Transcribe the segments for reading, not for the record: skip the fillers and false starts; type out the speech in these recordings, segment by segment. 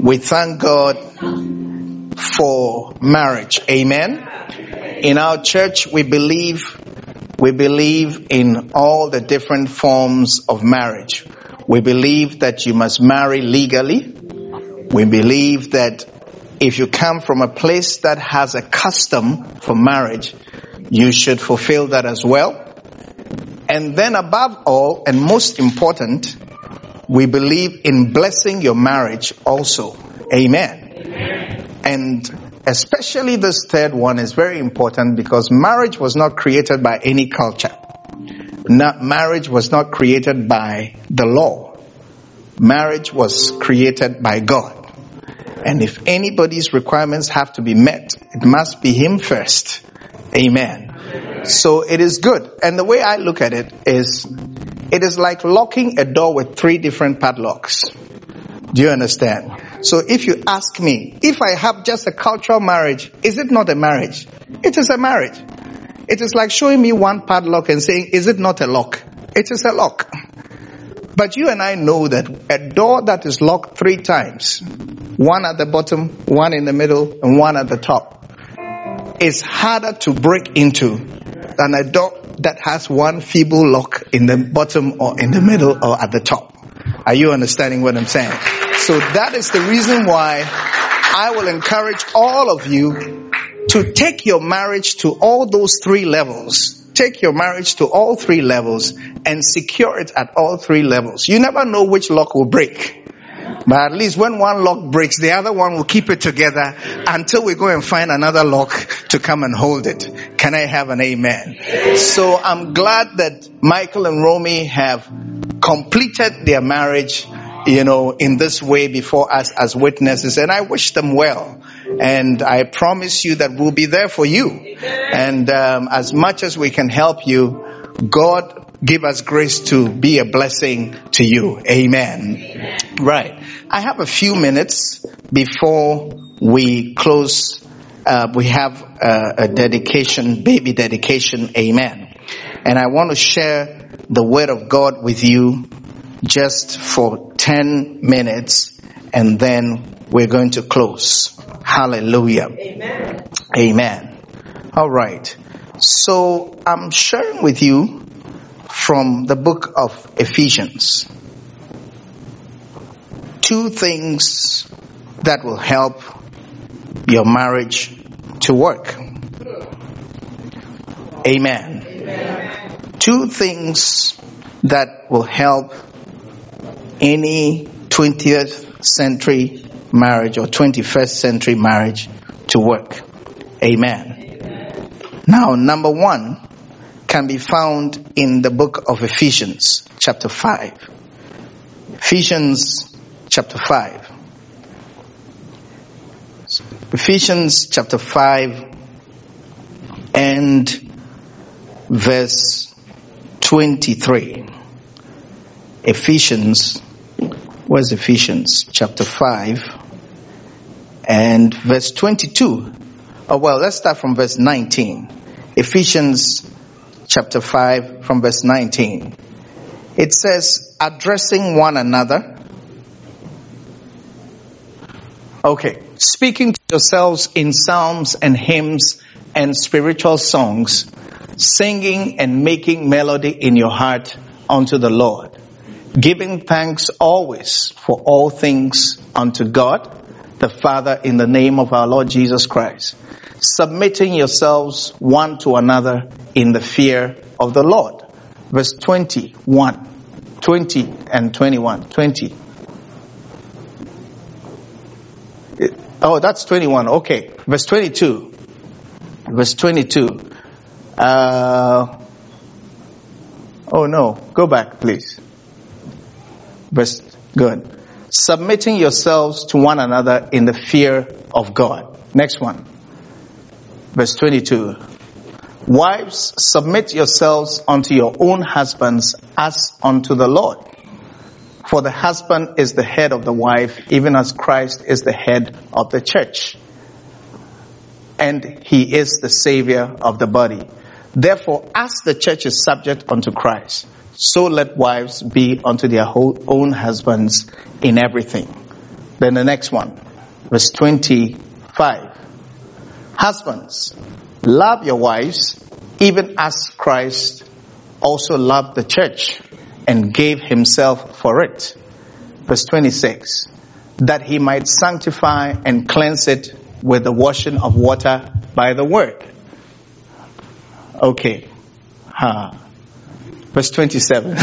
We thank God for marriage. Amen. In our church, we believe in all the different forms of marriage. We believe that you must marry legally. We believe that if you come from a place that has a custom for marriage, you should fulfill that as well. And then above all, and most important, we believe in blessing your marriage also. Amen. And especially this third one is very important because marriage was not created by any culture. Marriage was not created by the law. Marriage was created by God. And if anybody's requirements have to be met, it must be him first. Amen. So it is good. And the way I look at it is like locking a door with 3 different padlocks. Do you understand? So if you ask me, if I have just a cultural marriage, is it not a marriage? It is a marriage. It is like showing me one padlock and saying, is it not a lock? It is a lock. But you and I know that a door that is locked 3 times, one at the bottom, one in the middle, and one at the top, is harder to break into than a door that has one feeble lock in the bottom or in the middle or at the top. Are you understanding what I'm saying? So that is the reason why I will encourage all of you to take your marriage to all those 3 levels. Take your marriage to all 3 levels and secure it at all 3 levels. You never know which lock will break. But at least when one lock breaks, the other one will keep it together until we go and find another lock to come and hold it. Can I have an amen? So I'm glad that Michael and Romy have completed their marriage, in this way before us as witnesses. And I wish them well. And I promise you that we'll be there for you. And as much as we can help you, God give us grace to be a blessing to you. Amen. Right. I have a few minutes before we close. We have a dedication, baby dedication. Amen. And I want to share the word of God with you just for 10 minutes, and then we're going to close. Hallelujah. Amen. Amen. All right. So I'm sharing with you from the book of Ephesians 2 things that will help your marriage to work. Amen. 2 things that will help any 20th century marriage or 21st century marriage to work. Amen. Now, number 1 can be found in the book of Ephesians chapter 5. Ephesians chapter 5. Ephesians chapter 5 and verse 23. Where's Ephesians chapter 5 and verse 22? Oh, well, let's start from verse 19. Ephesians chapter 5 from verse 19. It says, addressing one another. Okay. Speaking to yourselves in psalms and hymns and spiritual songs, singing and making melody in your heart unto the Lord, giving thanks always for all things unto God, the Father, in the name of our Lord Jesus Christ, submitting yourselves one to another in the fear of the Lord. Verse 20 and 21. 20. Oh, that's 21. Okay. Verse 22. Oh no. Go back, please. Good. Submitting yourselves to one another in the fear of God. Next one. Verse 22. Wives, submit yourselves unto your own husbands as unto the Lord. For the husband is the head of the wife, even as Christ is the head of the church. And he is the Savior of the body. Therefore, as the church is subject unto Christ, so let wives be unto their own husbands in everything. Then the next one, verse 25. Husbands, love your wives, even as Christ also loved the church and gave himself for it. Verse 26. That he might sanctify and cleanse it with the washing of water by the word. Okay. Verse 27.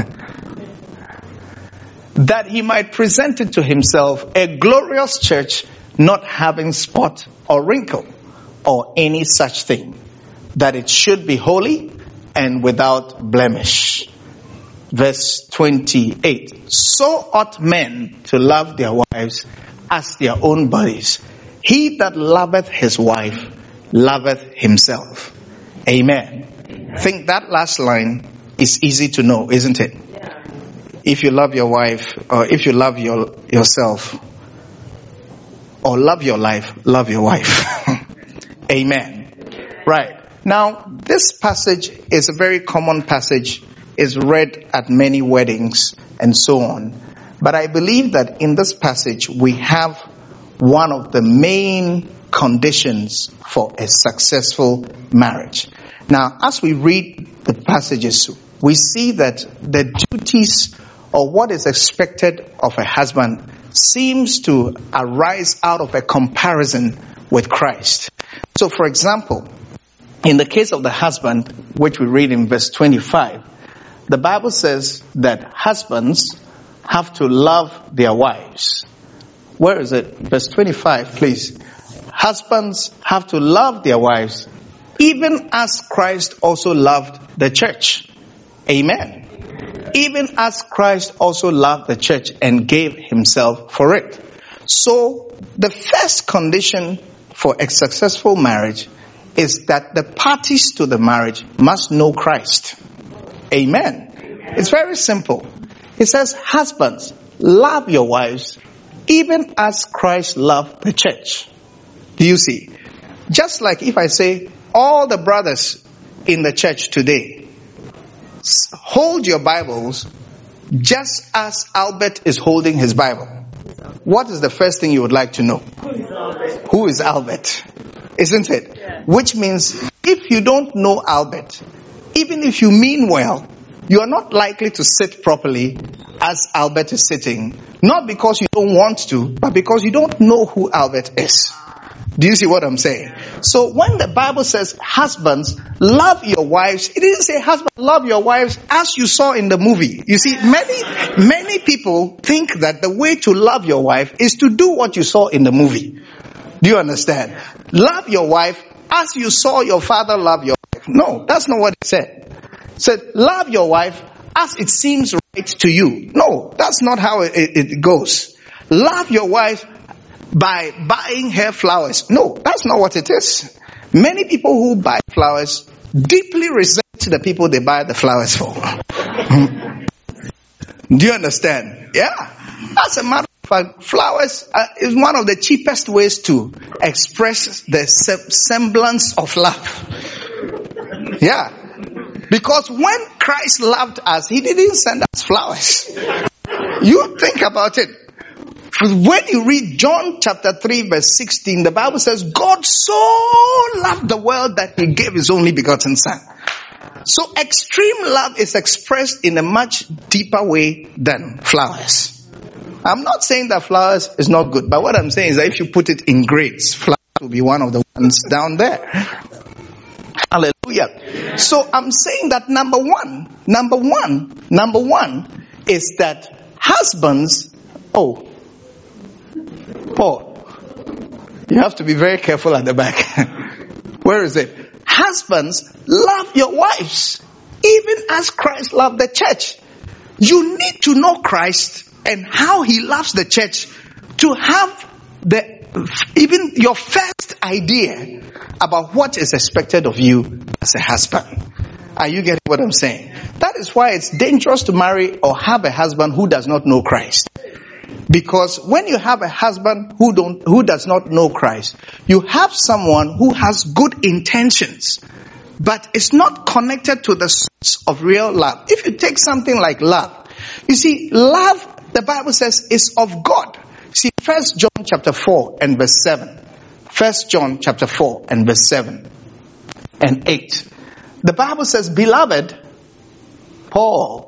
That he might present it to himself a glorious church, not having spot or wrinkle or any such thing, that it should be holy and without blemish. Verse 28. So ought men to love their wives as their own bodies. He that loveth his wife loveth himself. Amen. I think that last line is easy to know, isn't it? If you love your wife, or if you love yourself, or love your life, love your wife. Amen. Right. Now, this passage is a very common passage. It's read at many weddings and so on. But I believe that in this passage, we have one of the main conditions for a successful marriage. Now, as we read the passages, we see that the duties or what is expected of a husband seems to arise out of a comparison with Christ. So, for example, in the case of the husband, which we read in verse 25, the Bible says that husbands have to love their wives. Where is it? Verse 25, please. Husbands have to love their wives, even as Christ also loved the church. Amen. Even as Christ also loved the church and gave himself for it. So, the first condition for a successful marriage is that the parties to the marriage must know Christ. Amen. It's very simple. It says, husbands, love your wives, even as Christ loved the church. Do you see? Just like if I say, all the brothers in the church today, hold your Bibles just as Albert is holding his Bible. What is the first thing you would like to know? Who is Albert? Isn't it? Yeah. Which means if you don't know Albert, even if you mean well, you are not likely to sit properly as Albert is sitting. Not because you don't want to, but because you don't know who Albert is. Do you see what I'm saying? So when the Bible says, husbands, love your wives, it didn't say, husband, love your wives as you saw in the movie. You see, many people think that the way to love your wife is to do what you saw in the movie. Do you understand? Love your wife as you saw your father love your wife. No, that's not what it said. It said, love your wife as it seems right to you. No, that's not how it goes. Love your wife by buying her flowers. No, that's not what it is. Many people who buy flowers deeply resent the people they buy the flowers for. Do you understand? Yeah. As a matter of fact, flowers is one of the cheapest ways to express the semblance of love. Yeah. Because when Christ loved us, he didn't send us flowers. You think about it. When you read John chapter 3 verse 16, the Bible says, God so loved the world that he gave his only begotten son. So extreme love is expressed in a much deeper way than flowers. I'm not saying that flowers is not good, but what I'm saying is that if you put it in grades, flowers will be one of the ones down there. Hallelujah. So I'm saying that number one is that husbands, Paul, you have to be very careful at the back. Where is it? Husbands, love your wives, even as Christ loved the church. You need to know Christ and how he loves the church to have even your first idea about what is expected of you as a husband. Are you getting what I'm saying? That is why it's dangerous to marry or have a husband who does not know Christ. Because when you have a husband who does not know Christ, you have someone who has good intentions, but it's not connected to the source of real love. If you take something like love, you see, love, the Bible says, is of God. See, 1 John chapter 4 and verse 7. 1 John chapter 4 and verse 7 and 8. The Bible says, beloved, Paul.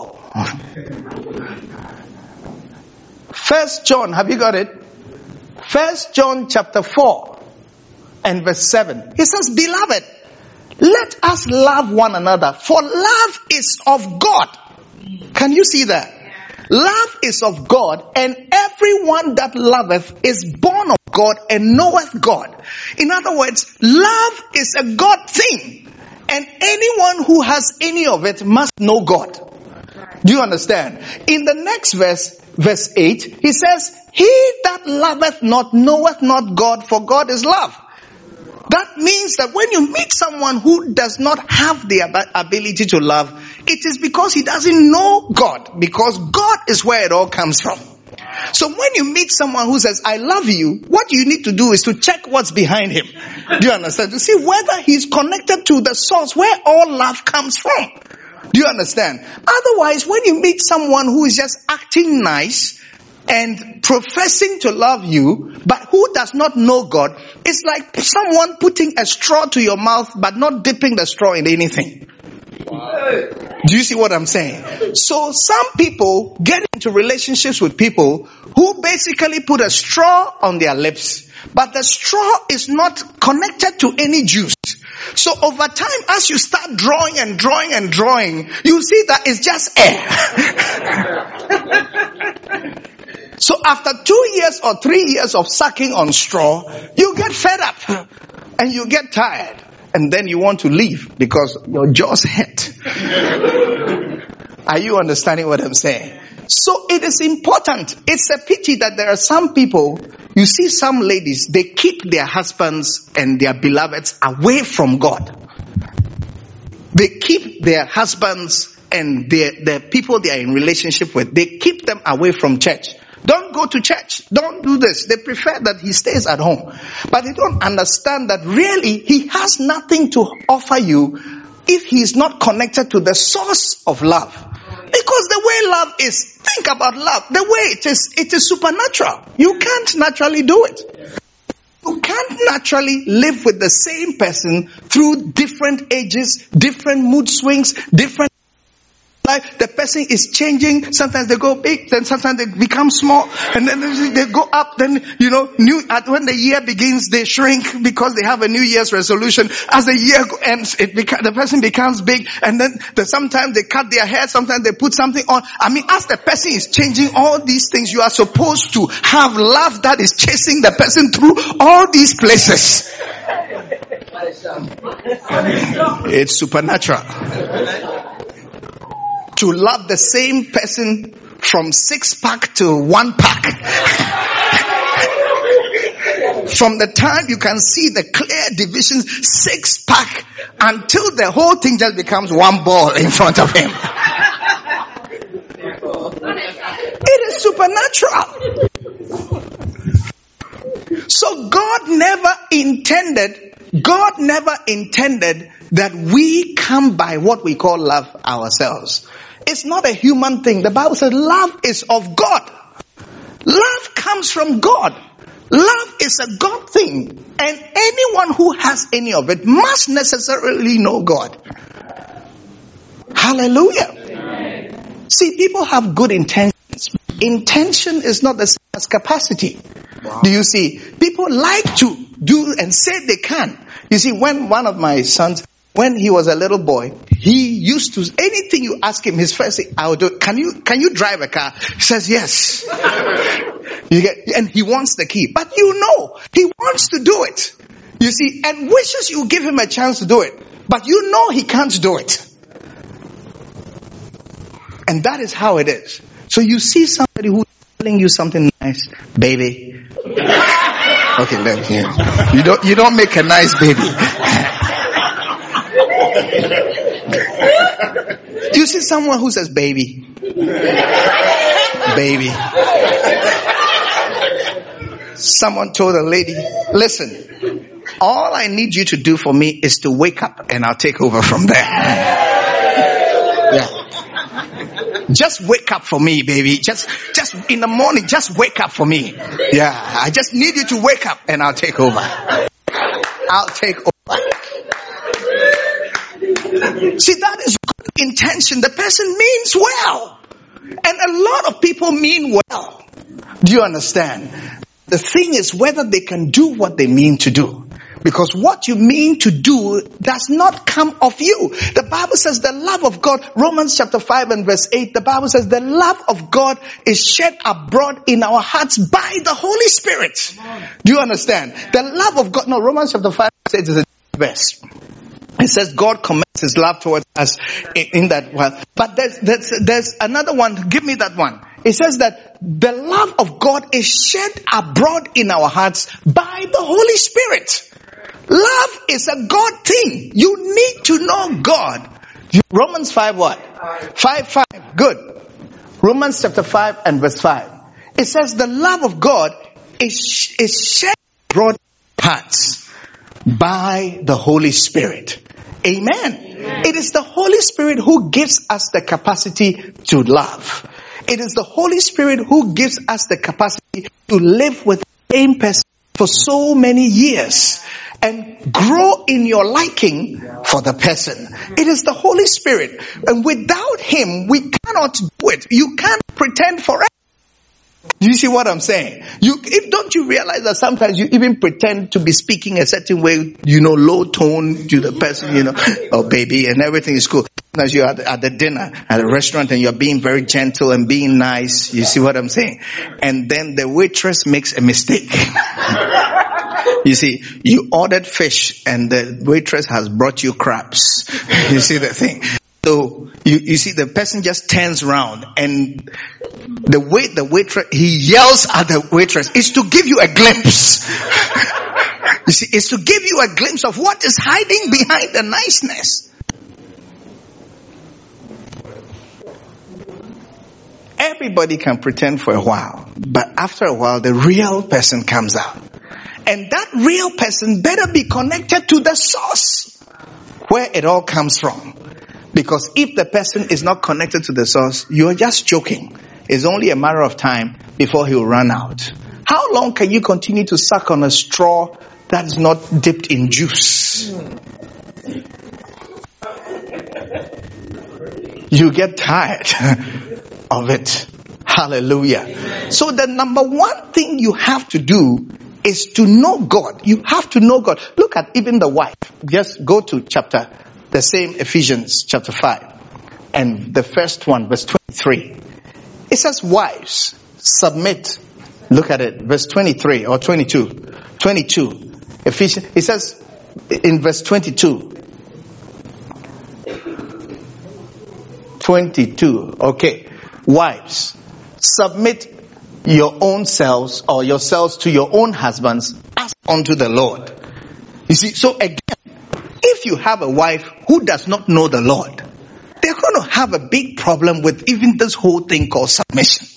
1 John, have you got it? 1 John chapter 4 and verse 7. He says, beloved, let us love one another, for love is of God. Can you see that? Love is of God, and everyone that loveth is born of God and knoweth God. In other words, love is a God thing, and anyone who has any of it must know God. Do you understand? In the next verse, verse 8, he says, he that loveth not knoweth not God, for God is love. That means that when you meet someone who does not have the ability to love, it is because he doesn't know God, because God is where it all comes from. So when you meet someone who says, I love you, what you need to do is to check what's behind him. Do you understand? To see whether he's connected to the source where all love comes from. Do you understand? Otherwise, when you meet someone who is just acting nice and professing to love you, but who does not know God, it's like someone putting a straw to your mouth, but not dipping the straw in anything. Do you see what I'm saying? So some people get into relationships with people who basically put a straw on their lips, but the straw is not connected to any juice. So over time, as you start drawing, you see that it's just air. So after 2 years or 3 years of sucking on straw, you get fed up and you get tired. And then you want to leave because your jaws hurt. Are you understanding what I'm saying? So it is important. It's a pity that there are some people, you see some ladies, they keep their husbands and their beloveds away from God. They keep their husbands and the people they are in relationship with, they keep them away from church. Don't go to church. Don't do this. They prefer that he stays at home. But they don't understand that really he has nothing to offer you if he is not connected to the source of love. Because the way love is, think about love. The way it is supernatural. You can't naturally do it. You can't naturally live with the same person through different ages, different mood swings, different life. The person is changing. Sometimes they go big, then sometimes they become small, and then they go up. Then when the year begins, they shrink because they have a New Year's resolution. As the year ends, the person becomes big, and then sometimes they cut their hair, sometimes they put something on. I mean, as the person is changing all these things, you are supposed to have love that is chasing the person through all these places. It's supernatural. To love the same person from 6-pack to 1-pack. From the time you can see the clear divisions, 6-pack, until the whole thing just becomes one ball in front of him. It is supernatural. So God never intended that we come by what we call love ourselves. It's not a human thing. The Bible says love is of God. Love comes from God. Love is a God thing. And anyone who has any of it must necessarily know God. Hallelujah. Amen. See, people have good intentions. Intention is not the same as capacity. Wow. Do you see? People like to do and say they can. You see, when one of my sons, when he was a little boy, he used to, anything you ask him, his first thing, I will do, can you drive a car? He says, yes. And he wants the key. But he wants to do it. You see, and wishes you give him a chance to do it. But he can't do it. And that is how it is. So you see somebody who's telling you something nice, baby. Okay, let me hear. You don't make a nice baby. You see someone who says baby. Baby. Someone told a lady, listen, all I need you to do for me is to wake up and I'll take over from there. Yeah. Just wake up for me, baby. Just in the morning, just wake up for me. Yeah, I just need you to wake up and I'll take over. I'll take over. See, that is good intention. The person means well. And a lot of people mean well. Do you understand? The thing is whether they can do what they mean to do. Because what you mean to do does not come of you. The Bible says the love of God, Romans chapter 5 and verse 8, the Bible says the love of God is shed abroad in our hearts by the Holy Spirit. Do you understand? The love of God, no, Romans chapter 5 says it's a verse. It says God commends his love towards us in that one. But there's another one. Give me that one. It says that the love of God is shed abroad in our hearts by the Holy Spirit. Love is a God thing. You need to know God. Romans 5 what? 5. Good. Romans chapter 5 and verse 5. It says the love of God is shed abroad in our hearts by the Holy Spirit. Amen. It is the Holy Spirit who gives us the capacity to love. It is the Holy Spirit who gives us the capacity to live with the same person for so many years and grow in your liking for the person. It is the Holy Spirit. And without him, we cannot do it. You can't pretend forever. Do you see what I'm saying? Don't you realize that sometimes you even pretend to be speaking a certain way, low tone to the person, oh baby, and everything is cool. As you're at the dinner, at a restaurant, and you're being very gentle and being nice. You see what I'm saying? And then the waitress makes a mistake. You see, you ordered fish and the waitress has brought you crabs. You see the thing? So you see the person just turns around and the waitress, he yells at the waitress, is to give you a glimpse. You see, it's to give you a glimpse of what is hiding behind the niceness. Everybody can pretend for a while, but after a while, the real person comes out. And that real person better be connected to the source where it all comes from. Because if the person is not connected to the source, you're just joking. It's only a matter of time before he'll run out. How long can you continue to suck on a straw that is not dipped in juice? You get tired of it. Hallelujah. So the number one thing you have to do is to know God. You have to know God. Look at even the wife. Just go to the same Ephesians chapter 5 and the first one, verse 23. It says, wives, submit. Look at it, verse 23 or 22. 22. Ephesians, it says in verse 22. 22. Okay. Wives, submit your own selves or yourselves to your own husbands as unto the Lord. You see, so again, if you have a wife who does not know the Lord, they're going to have a big problem with even this whole thing called submission.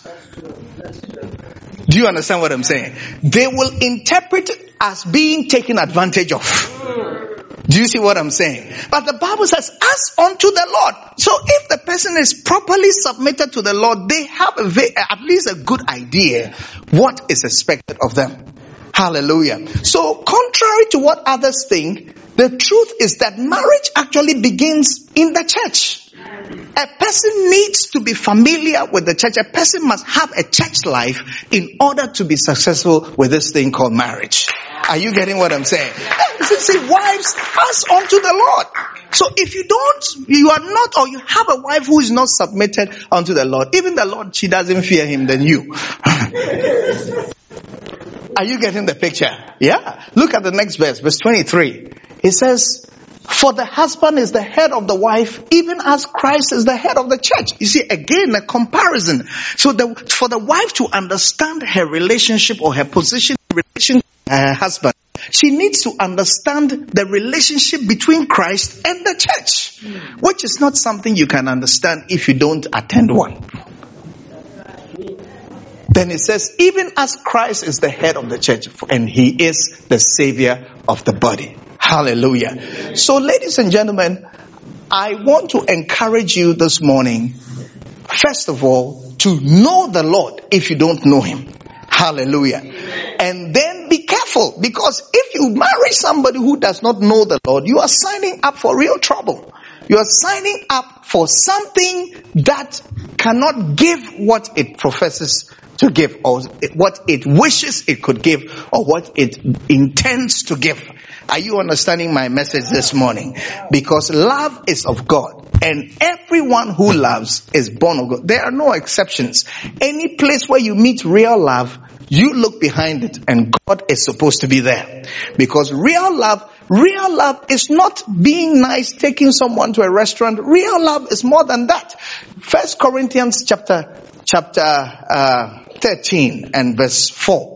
Do you understand what I'm saying? They will interpret it as being taken advantage of. Do you see what I'm saying? But the Bible says, as unto the Lord. So if the person is properly submitted to the Lord, they have at least a good idea what is expected of them. Hallelujah. So contrary to what others think, the truth is that marriage actually begins in the church. A person needs to be familiar with the church. A person must have a church life in order to be successful with this thing called marriage. Are you getting what I'm saying? See, wives, as unto the Lord. So if you are not, or you have a wife who is not submitted unto the Lord, even the Lord, she doesn't fear him than you. Are you getting the picture? Yeah. Look at the next verse, verse 23. It says, for the husband is the head of the wife, even as Christ is the head of the church. You see, again, a comparison. So for the wife to understand her relationship or her position in relation to her husband, she needs to understand the relationship between Christ and the church, which is not something you can understand if you don't attend one. Then it says, even as Christ is the head of the church and he is the savior of the body. Hallelujah. So ladies and gentlemen, I want to encourage you this morning, first of all, to know the Lord if you don't know him. Hallelujah. And then be careful, because if you marry somebody who does not know the Lord, you are signing up for real trouble. You are signing up for something that cannot give what it professes to give, or what it wishes it could give, or what it intends to give. Are you understanding my message this morning? Because love is of God, and everyone who loves is born of God. There are no exceptions. Any place where you meet real love, you look behind it, and God is supposed to be there. Because real love is not being nice, taking someone to a restaurant. Real love is more than that. 1 Corinthians chapter 13 and verse 4.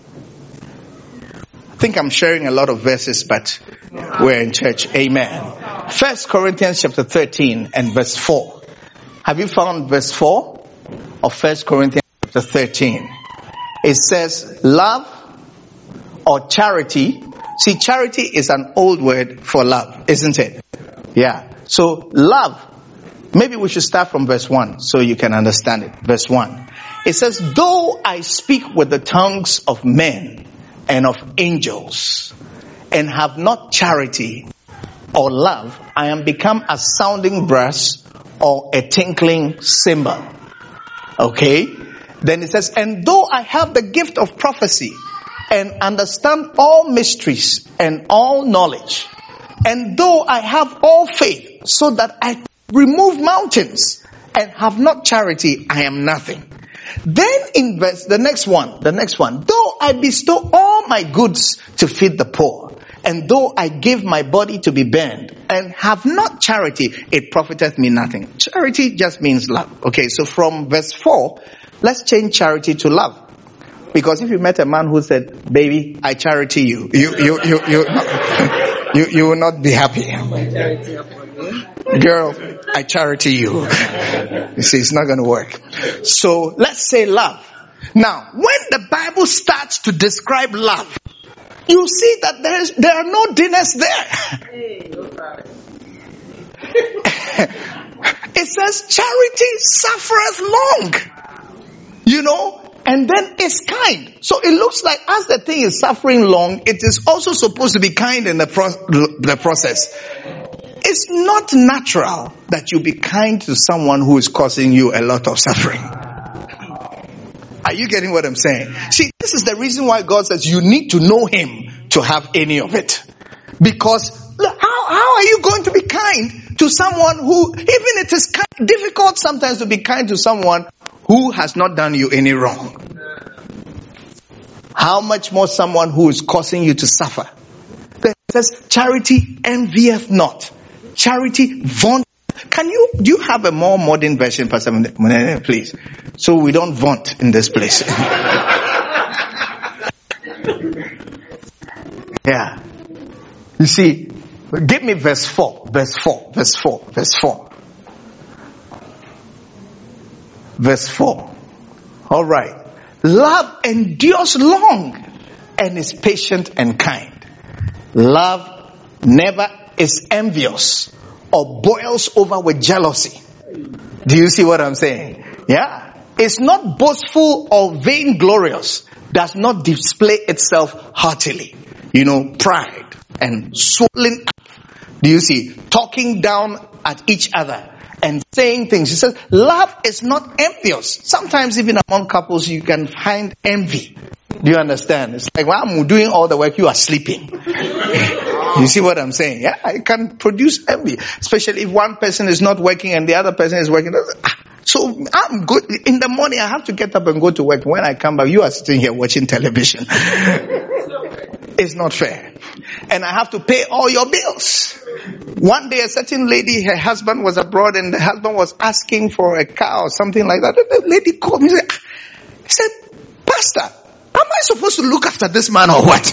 I think I'm sharing a lot of verses, but we're in church. Amen. 1 Corinthians chapter 13 and verse 4. Have you found verse 4 of 1 Corinthians chapter 13? It says love or charity. See, charity is an old word for love, isn't it? Yeah. So love. Maybe we should start from verse 1 so you can understand it. Verse 1. It says, though I speak with the tongues of men and of angels and have not charity or love, I am become a sounding brass or a tinkling cymbal. Okay? Then it says, and though I have the gift of prophecy and understand all mysteries and all knowledge, and though I have all faith so that I remove mountains and have not charity, I am nothing. Then in the next one, though I bestow all my goods to feed the poor, and though I give my body to be burned and have not charity, it profiteth me nothing. Charity just means love. Okay, so from verse 4, let's change charity to love. Because if you met a man who said, baby, I charity you, you will not be happy. Girl, I charity you. You see, it's not going to work. So let's say love. Now, when the Bible starts to describe love, you see that there are no dinners there. It says charity suffereth long. You know, and then it's kind. So it looks like as the thing is suffering long, it is also supposed to be kind in the process. It's not natural that you be kind to someone who is causing you a lot of suffering. Are you getting what I'm saying? See, this is the reason why God says you need to know him to have any of it. Because how are you going to be kind to someone who, even it is difficult sometimes to be kind to someone who has not done you any wrong? How much more someone who is causing you to suffer? It says charity envieth not. Charity vaunt. Do you have a more modern version, Pastor Munene, please? So we don't vaunt in this place. Yeah. You see, give me verse 4. Verse 4. All right. Love endures long and is patient and kind. Love never is envious or boils over with jealousy. Do you see what I'm saying? Yeah. It's not boastful or vainglorious. Does not display itself haughtily. You know, pride and swelling up. Do you see? Talking down at each other and saying things. He says, love is not envious. Sometimes even among couples you can find envy. Do you understand? It's like, well, I'm doing all the work, you are sleeping. You see what I'm saying? Yeah, it can produce envy. Especially if one person is not working and the other person is working. So I'm good. In the morning I have to get up and go to work. When I come back, you are sitting here watching television. It's not fair. And I have to pay all your bills. One day a certain lady, her husband was abroad and the husband was asking for a car or something like that. The lady called me and said, Pastor, am I supposed to look after this man or what?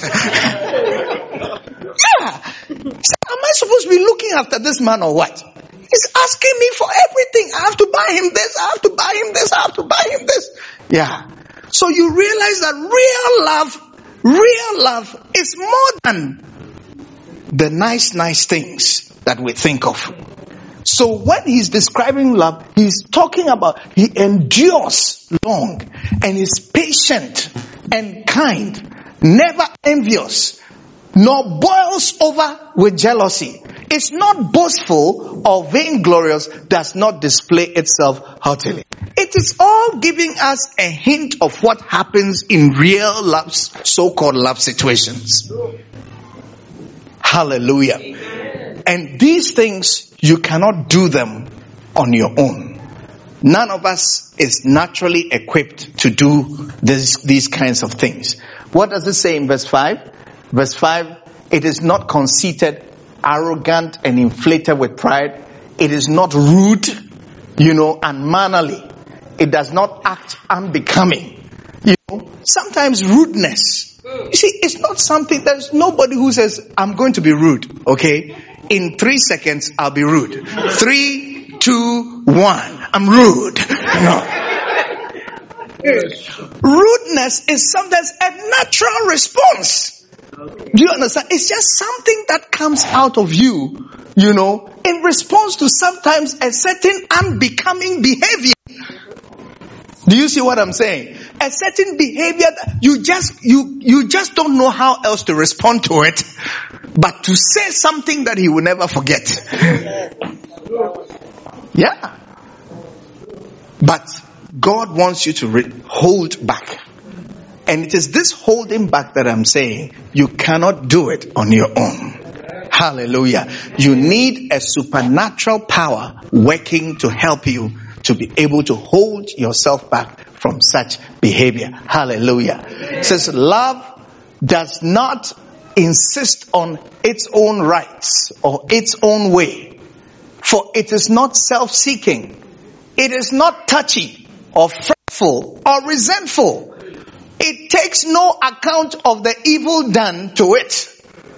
Yeah. Am I supposed to be looking after this man or what? He's asking me for everything. I have to buy him this. I have to buy him this. I have to buy him this. Yeah. So you realize that real love is more than the nice things that we think of. So when he's describing love, he's talking about he endures long and is patient and kind, never envious, nor boils over with jealousy. It's not boastful or vainglorious, does not display itself haughtily. It is all giving us a hint of what happens in real love, so-called love situations. Hallelujah. And these things, you cannot do them on your own. None of us is naturally equipped to do these kinds of things. What does it say in verse 5? Verse 5, it is not conceited, arrogant and inflated with pride. It is not rude, unmannerly. It does not act unbecoming. Sometimes rudeness. You see, it's not something, there's nobody who says, I'm going to be rude, okay? In 3 seconds, I'll be rude. 3, 2, 1, I'm rude. No. Rudeness is sometimes a natural response. Do you understand? It's just something that comes out of you, in response to sometimes a certain unbecoming behavior. Do you see what I'm saying? A certain behavior that you just don't know how else to respond to it, but to say something that he will never forget. Yeah. But God wants you to hold back. And it is this holding back that I'm saying you cannot do it on your own. Hallelujah. You need a supernatural power working to help you to be able to hold yourself back from such behavior. Hallelujah. It says love does not insist on its own rights or its own way, for it is not self-seeking. It is not touchy or fretful or resentful. It takes no account of the evil done to it.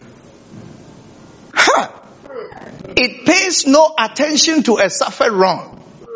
It pays no attention to a suffered wrong.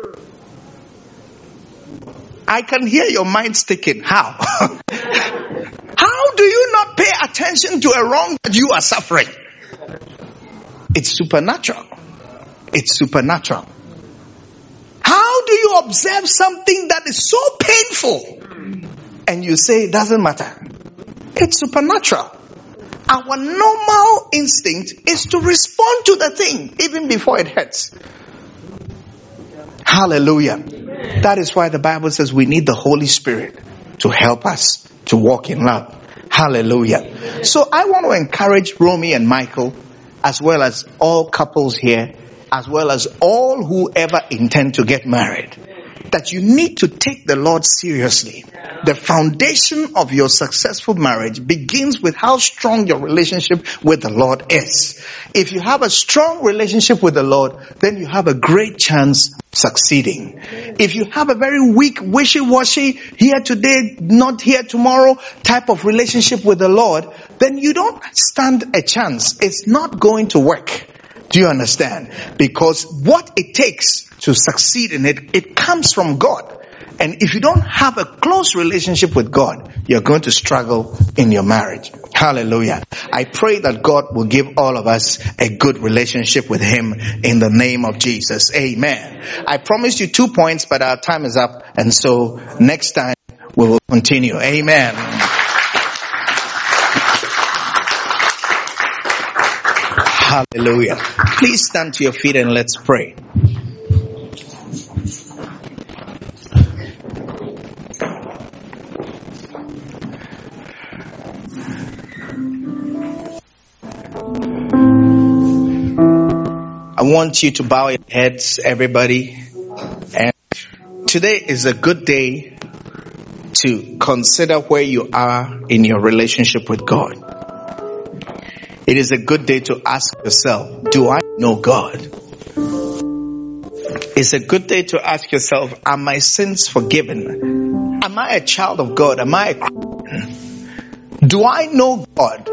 I can hear your mind sticking. How? How do you not pay attention to a wrong that you are suffering? It's supernatural. It's supernatural. How do you observe something that is so painful and you say it doesn't matter? It's supernatural. Our normal instinct is to respond to the thing even before it hurts. Hallelujah. That is why the Bible says we need the Holy Spirit to help us to walk in love. Hallelujah. So I want to encourage Romy and Michael, as well as all couples here, as well as all who ever intend to get married, that you need to take the Lord seriously. The foundation of your successful marriage begins with how strong your relationship with the Lord is. If you have a strong relationship with the Lord, then you have a great chance of succeeding. If you have a very weak, wishy-washy, here today, not here tomorrow type of relationship with the Lord, then you don't stand a chance. It's not going to work. Do you understand? Because what it takes to succeed in it, it comes from God. And if you don't have a close relationship with God, you're going to struggle in your marriage. Hallelujah. I pray that God will give all of us a good relationship with Him in the name of Jesus. Amen. I promised you 2 points, but our time is up. And so next time we will continue. Amen. Hallelujah. Please stand to your feet and let's pray. I want you to bow your heads, everybody. And today is a good day to consider where you are in your relationship with God. It is a good day to ask yourself, do I know God? It's a good day to ask yourself, are my sins forgiven? Am I a child of God? Am I a Christian? Do I know God?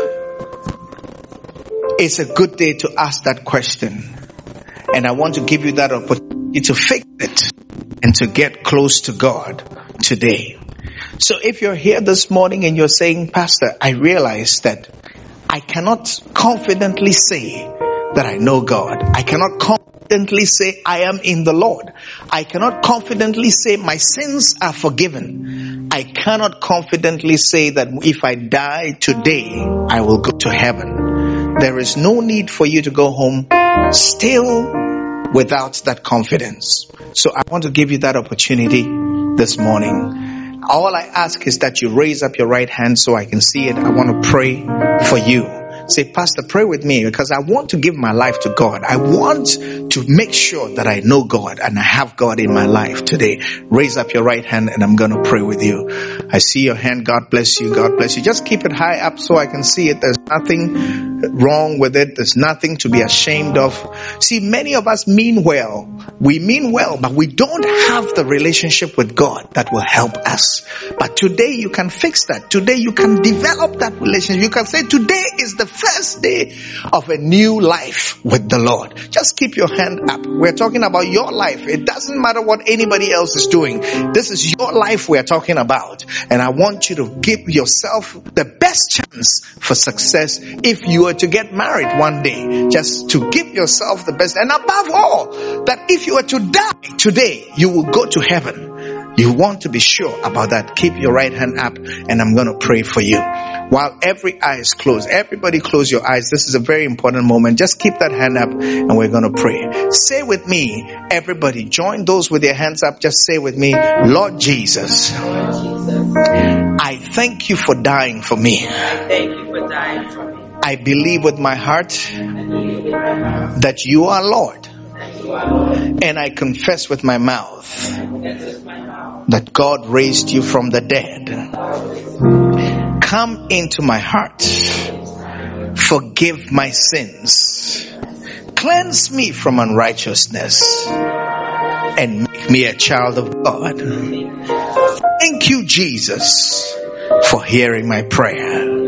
It's a good day to ask that question. And I want to give you that opportunity to fix it and to get close to God today. So if you're here this morning and you're saying, Pastor, I realize that I cannot confidently say that I know God. I cannot confidently confidently say, I am in the Lord. I cannot confidently say my sins are forgiven. I cannot confidently say that if I die today, I will go to heaven. There is no need for you to go home still without that confidence. So I want to give you that opportunity this morning. All I ask is that you raise up your right hand so I can see it. I want to pray for you. Say, Pastor, pray with me because I want to give my life to God. I want to make sure that I know God and I have God in my life today. Raise up your right hand and I'm going to pray with you. I see your hand. God bless you. God bless you. Just keep it high up so I can see it. There's nothing wrong with it. There's nothing to be ashamed of. See, many of us mean well. We mean well, but we don't have the relationship with God that will help us. But today you can fix that. Today you can develop that relationship. You can say, today is the first day of a new life with the Lord. Just keep your hand up. We're talking about your life. It doesn't matter what anybody else is doing. This is your life we're talking about. And I want you to give yourself the best chance for success if you are to get married one day. Just to give yourself the best. And above all, that if you are to die today, you will go to heaven. You want to be sure about that. Keep your right hand up and I'm going to pray for you. While every eye is closed, everybody close your eyes. This is a very important moment. Just keep that hand up and we're going to pray. Say with me, everybody, join those with their hands up. Just say with me, Lord Jesus, I thank you for dying for me. I believe with my heart that you are Lord. And I confess with my mouth that God raised you from the dead. Come into my heart. Forgive my sins. Cleanse me from unrighteousness. And make me a child of God. Thank you, Jesus, for hearing my prayer.